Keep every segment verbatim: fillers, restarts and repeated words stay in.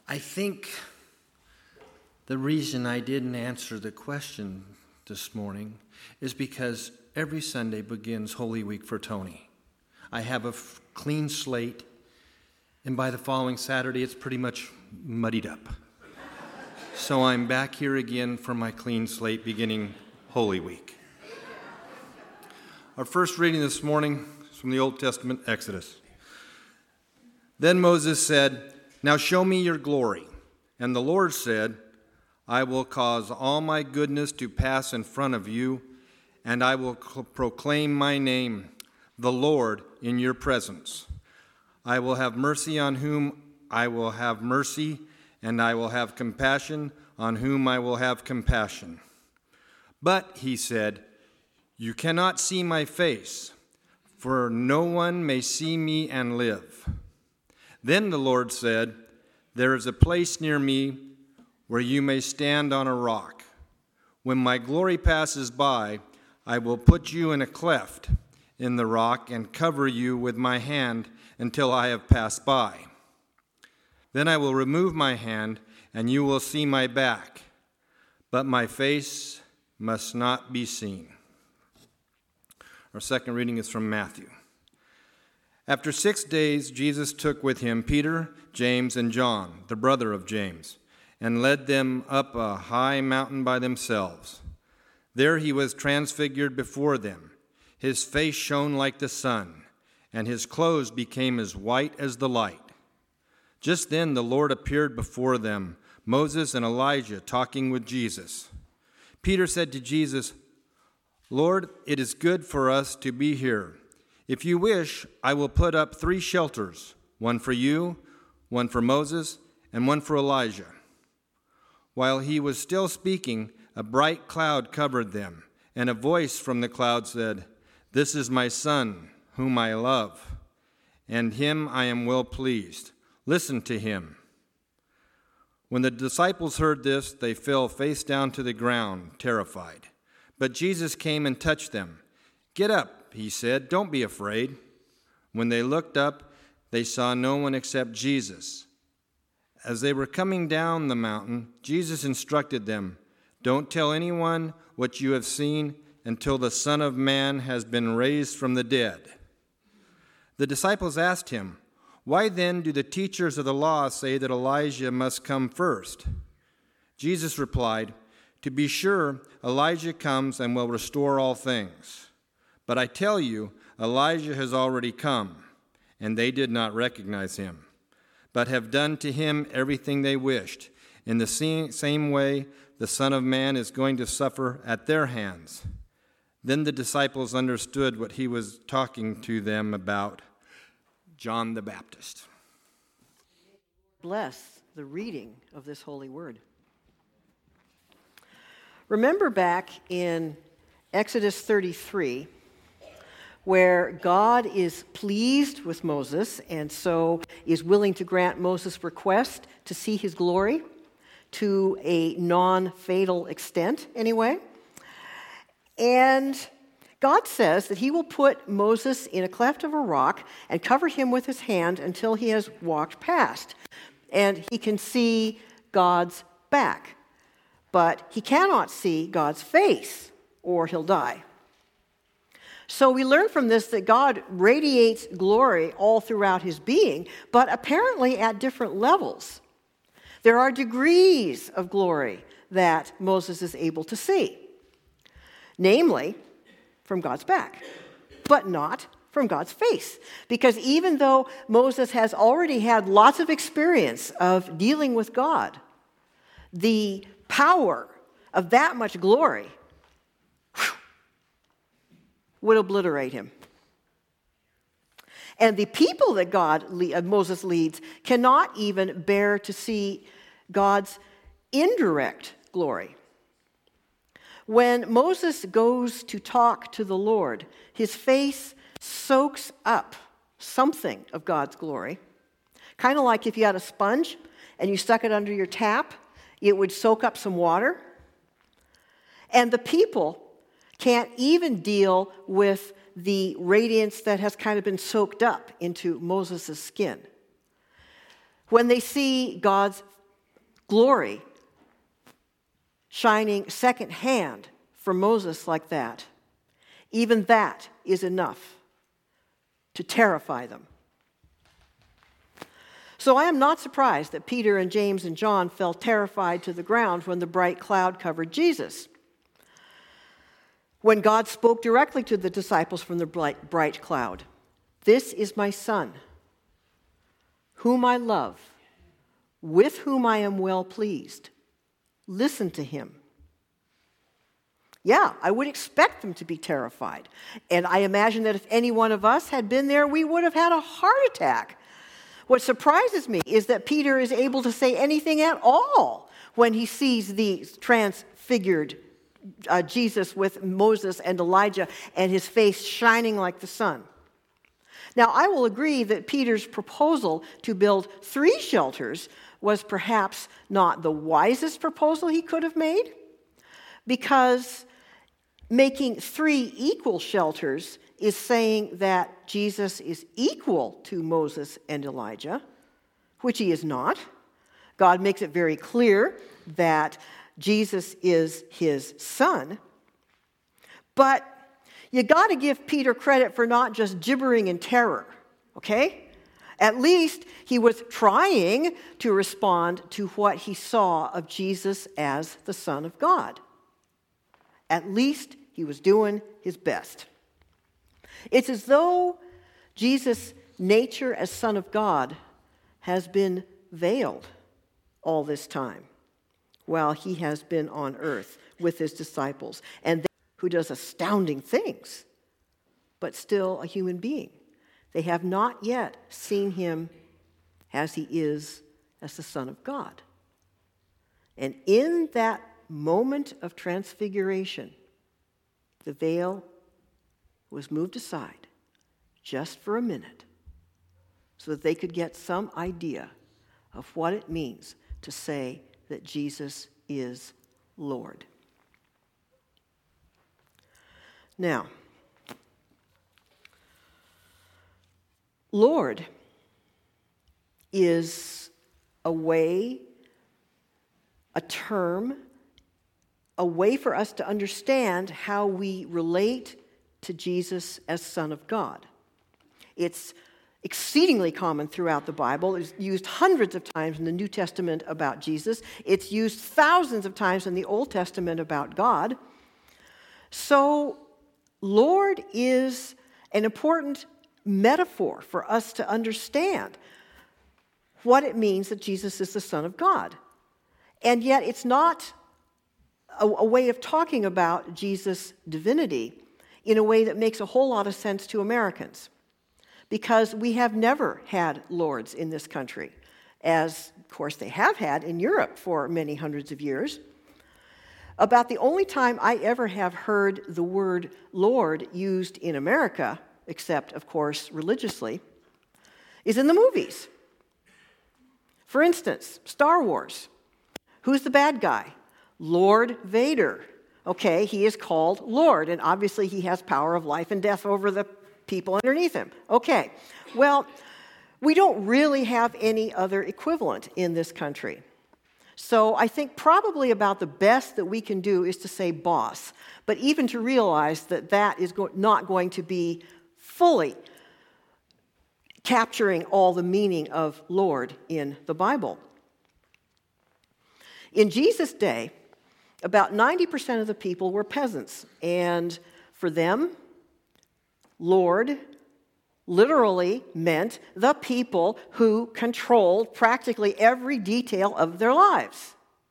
I think the reason I didn't answer the question this morning is because every Sunday begins Holy Week for Tony. I have a f- clean slate, and by the following Saturday, it's pretty much muddied up. So I'm back here again for my clean slate beginning Holy Week. Our first reading this morning is from the Old Testament, Exodus. Then Moses said, "Now show me your glory." And the Lord said, "I will cause all my goodness to pass in front of you, and I will proclaim my name, the Lord, in your presence. I will have mercy on whom I will have mercy, and I will have compassion on whom I will have compassion." But, he said, "You cannot see my face, for no one may see me and live." Then the Lord said, "There is a place near me where you may stand on a rock. When my glory passes by, I will put you in a cleft in the rock and cover you with my hand until I have passed by. Then I will remove my hand, and you will see my back, but my face must not be seen." Our second reading is from Matthew. After six days, Jesus took with him Peter, James, and John, the brother of James, and led them up a high mountain by themselves. There he was transfigured before them. His face shone like the sun, and his clothes became as white as the light. Just then the Lord appeared before them, Moses and Elijah talking with Jesus. Peter said to Jesus, "Lord, it is good for us to be here. If you wish, I will put up three shelters, one for you, one for Moses, and one for Elijah." While he was still speaking, a bright cloud covered them, and a voice from the cloud said, "This is my son, whom I love, and him I am well pleased. Listen to him." When the disciples heard this, they fell face down to the ground, terrified. But Jesus came and touched them. "Get up," he said, "don't be afraid." When they looked up, they saw no one except Jesus. As they were coming down the mountain, Jesus instructed them, "Don't tell anyone what you have seen until the Son of Man has been raised from the dead." The disciples asked him, "Why then do the teachers of the law say that Elijah must come first?" Jesus replied, "To be sure, Elijah comes and will restore all things. But I tell you, Elijah has already come, and they did not recognize him, but have done to him everything they wished. In the same way, the Son of Man is going to suffer at their hands." Then the disciples understood what he was talking to them about, John the Baptist. Bless the reading of this holy word. Remember back in Exodus thirty-three, where God is pleased with Moses and so is willing to grant Moses' request to see his glory to a non-fatal extent anyway. And God says that he will put Moses in a cleft of a rock and cover him with his hand until he has walked past. And he can see God's back. But he cannot see God's face, or he'll die. So we learn from this that God radiates glory all throughout his being, but apparently at different levels. There are degrees of glory that Moses is able to see. Namely, from God's back, but not from God's face. Because even though Moses has already had lots of experience of dealing with God, the power of that much glory whew, would obliterate him. And the people that God, Moses leads cannot even bear to see God's indirect glory. When Moses goes to talk to the Lord, his face soaks up something of God's glory. Kind of like if you had a sponge and you stuck it under your tap, it would soak up some water. And the people can't even deal with the radiance that has kind of been soaked up into Moses' skin. When they see God's glory shining secondhand from Moses like that, even that is enough to terrify them. So I am not surprised that Peter and James and John fell terrified to the ground when the bright cloud covered Jesus. When God spoke directly to the disciples from the bright, bright cloud, "This is my Son, whom I love, with whom I am well pleased. Listen to him." Yeah, I would expect them to be terrified. And I imagine that if any one of us had been there, we would have had a heart attack. What surprises me is that Peter is able to say anything at all when he sees the transfigured uh, Jesus with Moses and Elijah and his face shining like the sun. Now, I will agree that Peter's proposal to build three shelters was perhaps not the wisest proposal he could have made, because making three equal shelters is saying that Jesus is equal to Moses and Elijah, which he is not. God makes it very clear that Jesus is his son. But you got to give Peter credit for not just gibbering in terror, okay? At least he was trying to respond to what he saw of Jesus as the Son of God. At least he was doing his best. It's as though Jesus' nature as Son of God has been veiled all this time while he has been on earth with his disciples, and they, who does astounding things, but still a human being. They have not yet seen him as he is as the Son of God. And in that moment of transfiguration, the veil was moved aside just for a minute so that they could get some idea of what it means to say that Jesus is Lord. Now, Lord is a way, a term, a way for us to understand how we relate to Jesus as Son of God. It's exceedingly common throughout the Bible. It's used hundreds of times in the New Testament about Jesus. It's used thousands of times in the Old Testament about God. So, Lord is an important metaphor for us to understand what it means that Jesus is the Son of God. And yet it's not a, a way of talking about Jesus' divinity in a way that makes a whole lot of sense to Americans, because we have never had lords in this country, as, of course, they have had in Europe for many hundreds of years. About the only time I ever have heard the word Lord used in America, except, of course, religiously, is in the movies. For instance, Star Wars. Who's the bad guy? Lord Vader. Okay, he is called Lord, and obviously he has power of life and death over the people underneath him. Okay, well, we don't really have any other equivalent in this country. So I think probably about the best that we can do is to say boss, but even to realize that that is go- not going to be fully capturing all the meaning of Lord in the Bible. In Jesus' day, about ninety percent of the people were peasants, and for them, Lord literally meant the people who controlled practically every detail of their lives.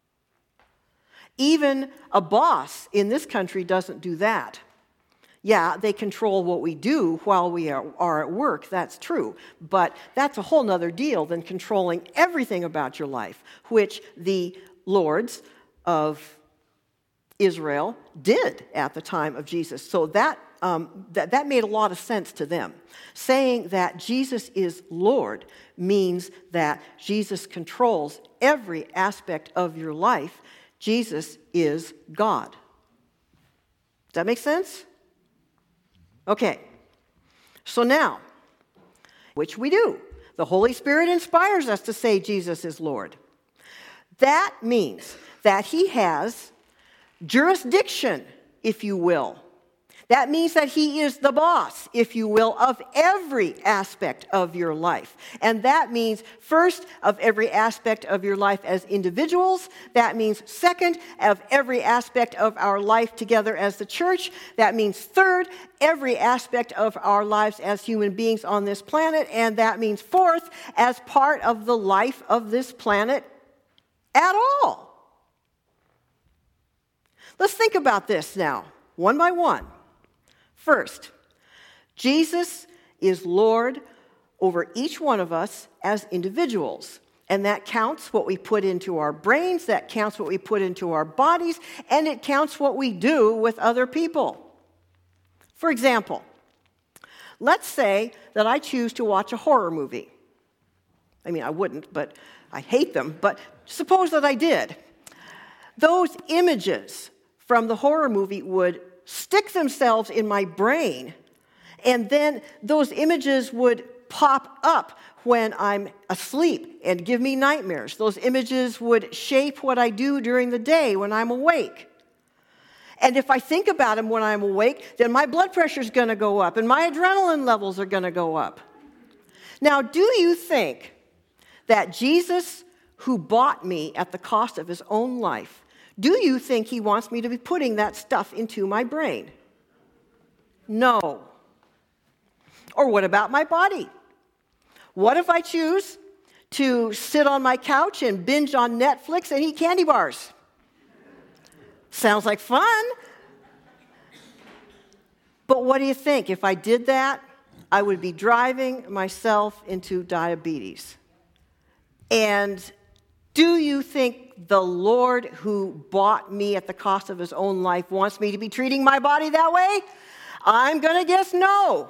Even a boss in this country doesn't do that. Yeah, they control what we do while we are, are at work, that's true, but that's a whole nother deal than controlling everything about your life, which the lords of Israel did at the time of Jesus. So that, um, that, that made a lot of sense to them. Saying that Jesus is Lord means that Jesus controls every aspect of your life. Jesus is God. Does that make sense? Okay. So now, which we do. The Holy Spirit inspires us to say Jesus is Lord. That means that he has jurisdiction, if you will. That means that he is the boss, if you will, of every aspect of your life. And that means, first, of every aspect of your life as individuals. That means, second, of every aspect of our life together as the church. That means, third, every aspect of our lives as human beings on this planet. And that means, fourth, as part of the life of this planet at all. Let's think about this now, one by one. First, Jesus is Lord over each one of us as individuals. And that counts what we put into our brains, that counts what we put into our bodies, and it counts what we do with other people. For example, let's say that I choose to watch a horror movie. I mean, I wouldn't, but I hate them. But suppose that I did. Those images from the horror movie would stick themselves in my brain, and then those images would pop up when I'm asleep and give me nightmares. Those images would shape what I do during the day when I'm awake. And if I think about them when I'm awake, then my blood pressure is going to go up and my adrenaline levels are going to go up. Now, do you think that Jesus, who bought me at the cost of his own life, do you think he wants me to be putting that stuff into my brain? No. Or what about my body? What if I choose to sit on my couch and binge on Netflix and eat candy bars? Sounds like fun. But what do you think? If I did that, I would be driving myself into diabetes. And do you think the Lord who bought me at the cost of his own life wants me to be treating my body that way? I'm going to guess no.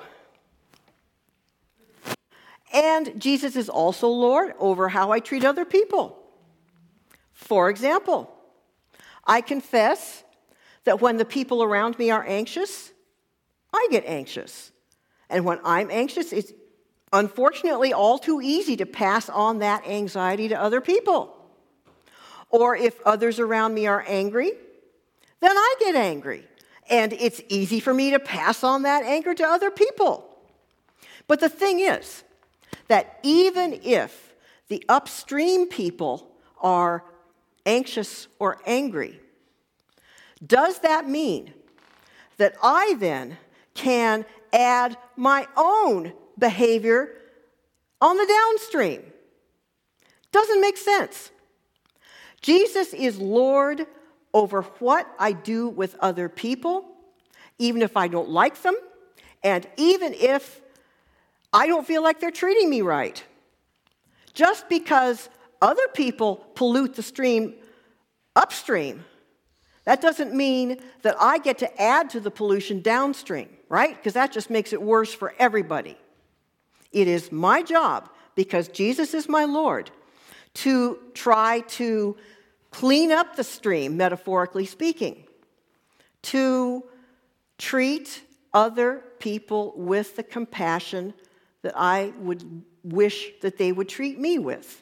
And Jesus is also Lord over how I treat other people. For example, I confess that when the people around me are anxious, I get anxious. And when I'm anxious, it's unfortunately all too easy to pass on that anxiety to other people. Or if others around me are angry, then I get angry. And it's easy for me to pass on that anger to other people. But the thing is that even if the upstream people are anxious or angry, does that mean that I then can add my own behavior on the downstream? Doesn't make sense. Jesus is Lord over what I do with other people, even if I don't like them, and even if I don't feel like they're treating me right. Just because other people pollute the stream upstream, that doesn't mean that I get to add to the pollution downstream, right? Because that just makes it worse for everybody. It is my job, because Jesus is my Lord, to try to clean up the stream, metaphorically speaking, to treat other people with the compassion that I would wish that they would treat me with.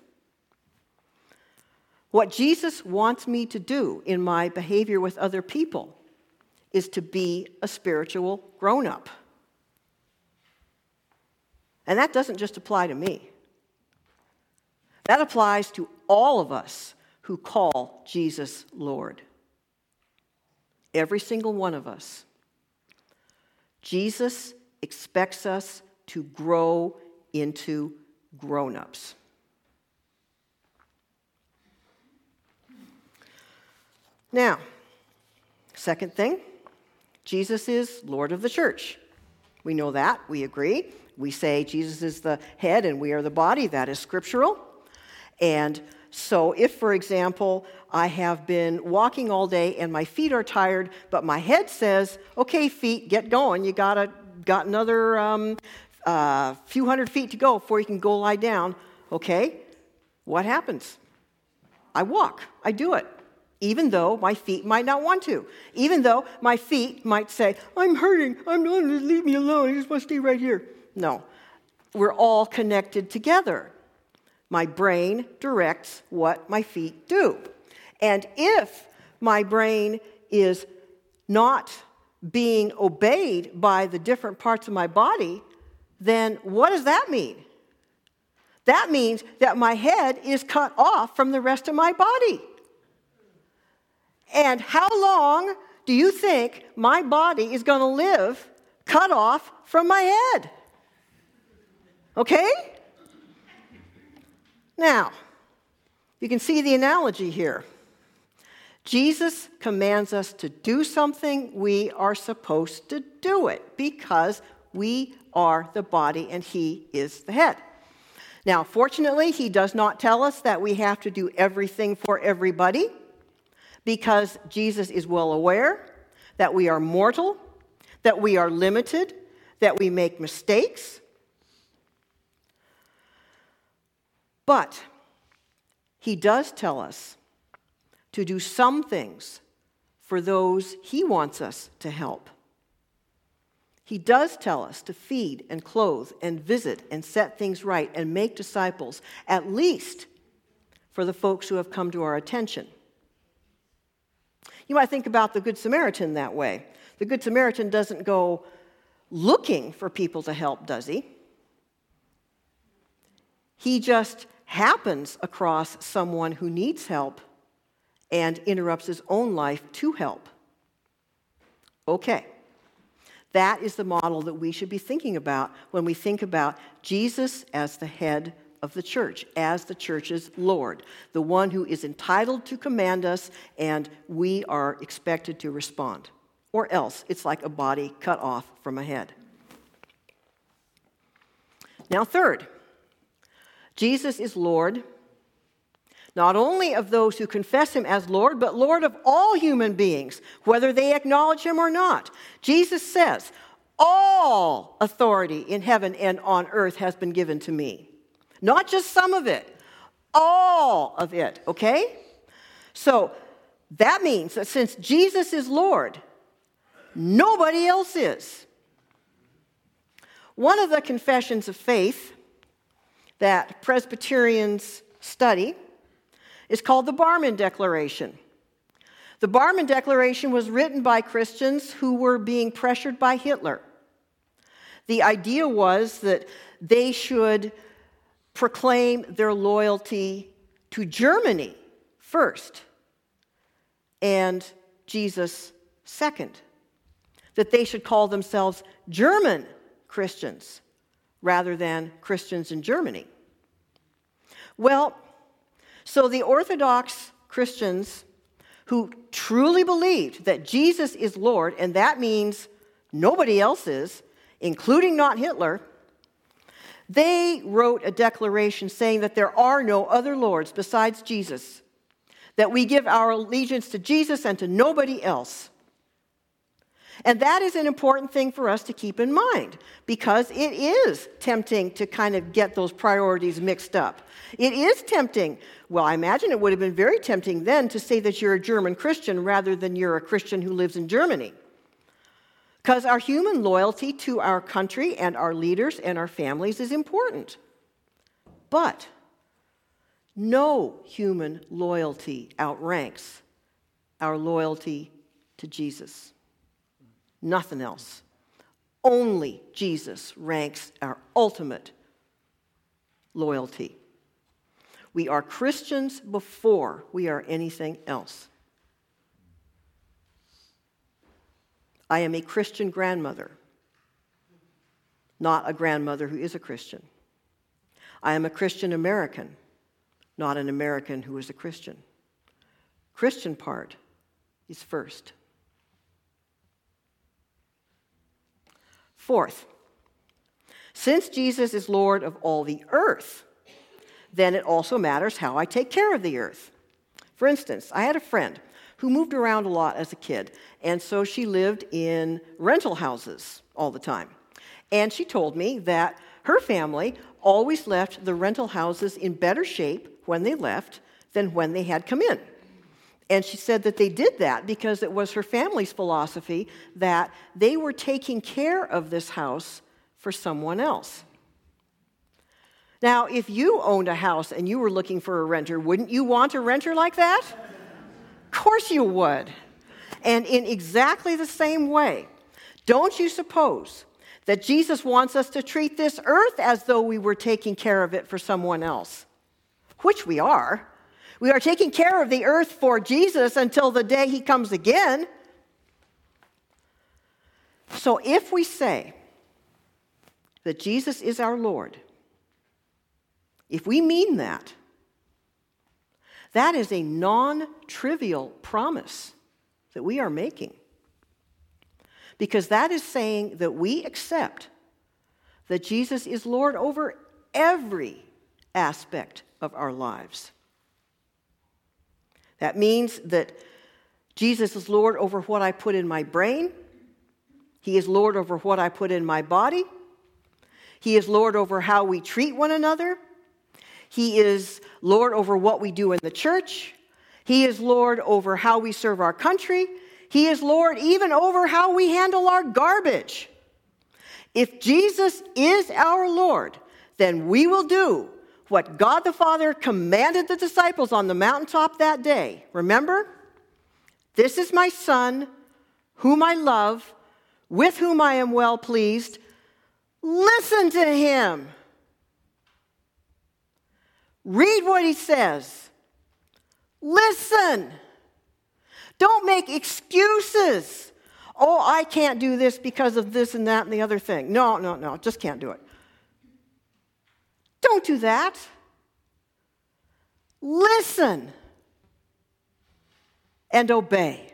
What Jesus wants me to do in my behavior with other people is to be a spiritual grown-up. And that doesn't just apply to me. That applies to all of us who call Jesus Lord. Every single one of us. Jesus expects us to grow into grown-ups. Now, second thing, Jesus is Lord of the church. We know that. We agree. We say Jesus is the head and we are the body. That is scriptural. And so if, for example, I have been walking all day and my feet are tired, but my head says, okay, feet, get going. You gotta, got another um, uh, few hundred feet to go before you can go lie down. Okay, what happens? I walk. I do it. Even though my feet might not want to. Even though my feet might say, I'm hurting. I'm not, leave me alone. I just want to stay right here. No. We're all connected together. My brain directs what my feet do. And if my brain is not being obeyed by the different parts of my body, then what does that mean? That means that my head is cut off from the rest of my body. And how long do you think my body is going to live cut off from my head? Okay? Now, you can see the analogy here. Jesus commands us to do something, we are supposed to do it because we are the body and he is the head. Now, fortunately, he does not tell us that we have to do everything for everybody because Jesus is well aware that we are mortal, that we are limited, that we make mistakes. But he does tell us to do some things for those he wants us to help. He does tell us to feed and clothe and visit and set things right and make disciples, at least for the folks who have come to our attention. You might think about the Good Samaritan that way. The Good Samaritan doesn't go looking for people to help, does he? He just happens across someone who needs help and interrupts his own life to help. Okay. That is the model that we should be thinking about when we think about Jesus as the head of the church, as the church's Lord, the one who is entitled to command us, and we are expected to respond. Or else, it's like a body cut off from a head. Now, third, Jesus is Lord, not only of those who confess him as Lord, but Lord of all human beings, whether they acknowledge him or not. Jesus says, all authority in heaven and on earth has been given to me. Not just some of it, all of it, okay? So that means that since Jesus is Lord, nobody else is. One of the confessions of faith that Presbyterians study is called the Barmen Declaration. The Barmen Declaration was written by Christians who were being pressured by Hitler. The idea was that they should proclaim their loyalty to Germany first and Jesus second. That they should call themselves German Christians rather than Christians in Germany. Well, so the Orthodox Christians who truly believed that Jesus is Lord, and that means nobody else is, including not Hitler, they wrote a declaration saying that there are no other lords besides Jesus, that we give our allegiance to Jesus and to nobody else. And that is an important thing for us to keep in mind because it is tempting to kind of get those priorities mixed up. It is tempting. Well, I imagine it would have been very tempting then to say that you're a German Christian rather than you're a Christian who lives in Germany. Because our human loyalty to our country and our leaders and our families is important. But no human loyalty outranks our loyalty to Jesus. Nothing else. Only Jesus ranks our ultimate loyalty. We are Christians before we are anything else. I am a Christian grandmother, not a grandmother who is a Christian. I am a Christian American, not an American who is a Christian. Christian part is first. Fourth, since Jesus is Lord of all the earth, then it also matters how I take care of the earth. For instance, I had a friend who moved around a lot as a kid, and so she lived in rental houses all the time. And she told me that her family always left the rental houses in better shape when they left than when they had come in. And she said that they did that because it was her family's philosophy that they were taking care of this house for someone else. Now, if you owned a house and you were looking for a renter, wouldn't you want a renter like that? Of course you would. And in exactly the same way, don't you suppose that Jesus wants us to treat this earth as though we were taking care of it for someone else? Which we are. We are taking care of the earth for Jesus until the day he comes again. So if we say that Jesus is our Lord, if we mean that, that is a non-trivial promise that we are making. Because that is saying that we accept that Jesus is Lord over every aspect of our lives. That means that Jesus is Lord over what I put in my brain. He is Lord over what I put in my body. He is Lord over how we treat one another. He is Lord over what we do in the church. He is Lord over how we serve our country. He is Lord even over how we handle our garbage. If Jesus is our Lord, then we will do what God the Father commanded the disciples on the mountaintop that day. Remember? This is my Son, whom I love, with whom I am well pleased. Listen to him. Read what he says. Listen. Don't make excuses. Oh, I can't do this because of this and that and the other thing. No, no, no, just can't do it. Don't do that. Listen and obey.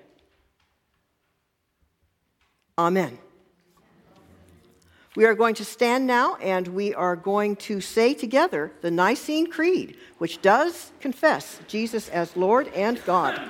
Amen. We are going to stand now and we are going to say together the Nicene Creed, which does confess Jesus as Lord and God.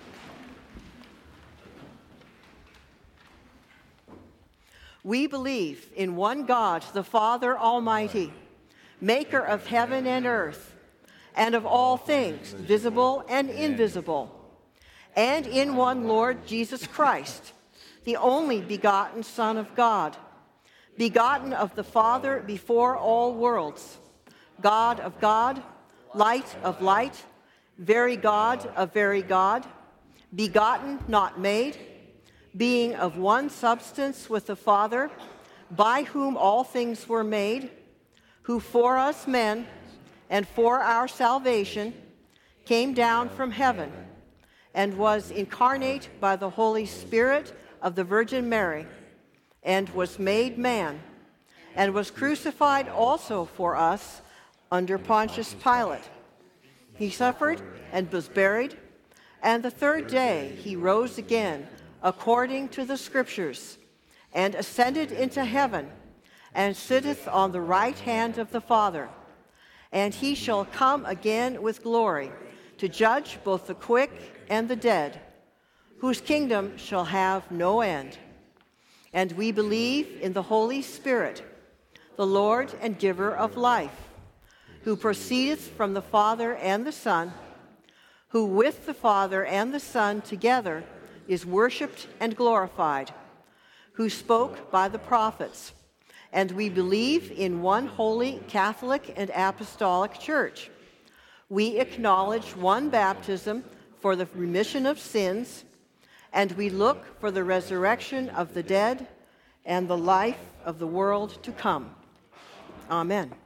We believe in one God, the Father Almighty, maker of heaven and earth, and of all things, visible and invisible, and in one Lord Jesus Christ, the only begotten Son of God, begotten of the Father before all worlds, God of God, light of light, very God of very God, begotten, not made, being of one substance with the Father, by whom all things were made, who for us men and for our salvation came down from heaven and was incarnate by the Holy Spirit of the Virgin Mary, and was made man, and was crucified also for us under Pontius Pilate. He suffered and was buried, and the third day he rose again according to the Scriptures, and ascended into heaven, and sitteth on the right hand of the Father. And he shall come again with glory, to judge both the quick and the dead, whose kingdom shall have no end. And we believe in the Holy Spirit, the Lord and giver of life, who proceedeth from the Father and the Son, who with the Father and the Son together is worshipped and glorified, who spoke by the prophets. And we believe in one holy Catholic and Apostolic Church. We acknowledge one baptism for the remission of sins, and we look for the resurrection of the dead and the life of the world to come. Amen.